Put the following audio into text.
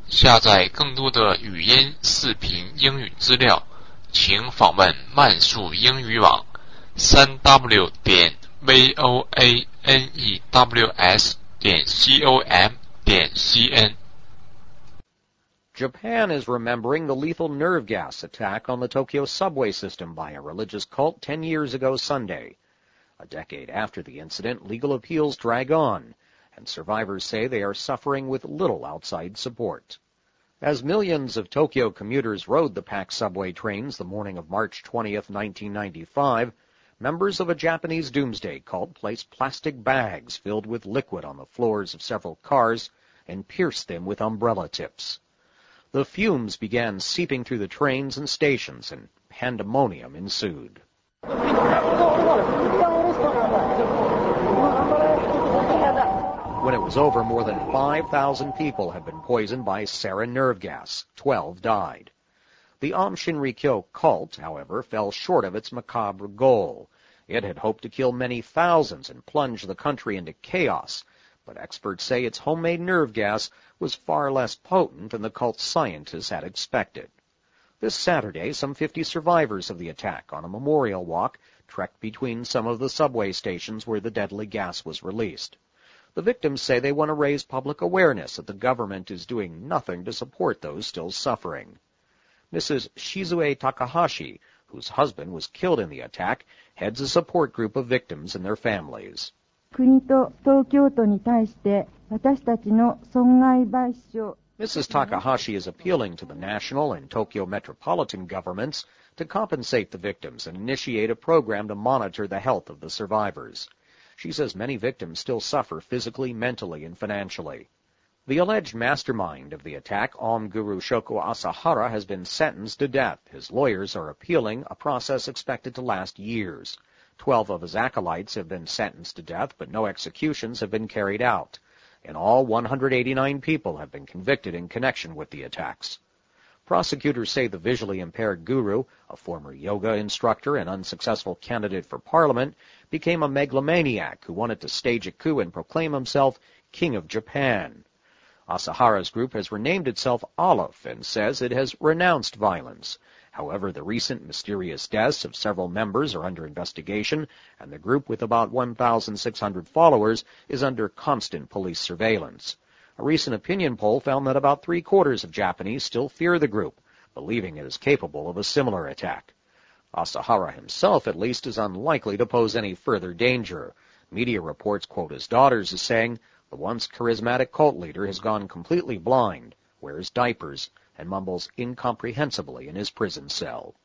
下载更多的语音、视频英语资料，请访问慢速英语网3w.voanews.com.cn。 Japan is remembering the lethal nerve gas attack on the Tokyo subway system by a religious cult 10 years ago Sunday. A decade after the incident, legal appeals drag on, and survivors say they are suffering with little outside support. As millions of Tokyo commuters rode the packed subway trains the morning of March 20th, 1995, members of a Japanese doomsday cult placed plastic bags filled with liquid on the floors of several cars and pierced them with umbrella tips. The fumes began seeping through the trains and stations, and pandemonium ensued. When it was over, more than 5,000 people had been poisoned by sarin nerve gas. 12 died. The Aum Shinrikyo cult, however, fell short of its macabre goal. It had hoped to kill many thousands and plunge the country into chaos, but experts say its homemade nerve gas was far less potent than the cult's scientists had expected. This Saturday, some 50 survivors of the attack on a memorial walk trekked between some of the subway stations where the deadly gas was released. The victims say they want to raise public awareness that the government is doing nothing to support those still suffering. Mrs. Shizue Takahashi, whose husband was killed in the attack, heads a support group of victims and their families. Mrs. Takahashi is appealing to the national and Tokyo metropolitan governments to compensate the victims and initiate a program to monitor the health of the survivors. She says many victims still suffer physically, mentally, and financially. The alleged mastermind of the attack, Aum Guru Shoko Asahara, has been sentenced to death. His lawyers are appealing, a process expected to last years. 12 of his acolytes have been sentenced to death, but no executions have been carried out. In all, 189 people have been convicted in connection with the attacks. Prosecutors say the visually impaired guru, a former yoga instructor and unsuccessful candidate for parliament, became a megalomaniac who wanted to stage a coup and proclaim himself King of Japan. Asahara's group has renamed itself Aleph and says it has renounced violence. However, the recent mysterious deaths of several members are under investigation, and the group, with about 1,600 followers, is under constant police surveillance. A recent opinion poll found that about 3/4 of Japanese still fear the group, believing it is capable of a similar attack. Asahara himself, at least, is unlikely to pose any further danger. Media reports quote his daughters as saying, "The once charismatic cult leader has gone completely blind, wears diapers, and mumbles incomprehensibly in his prison cell."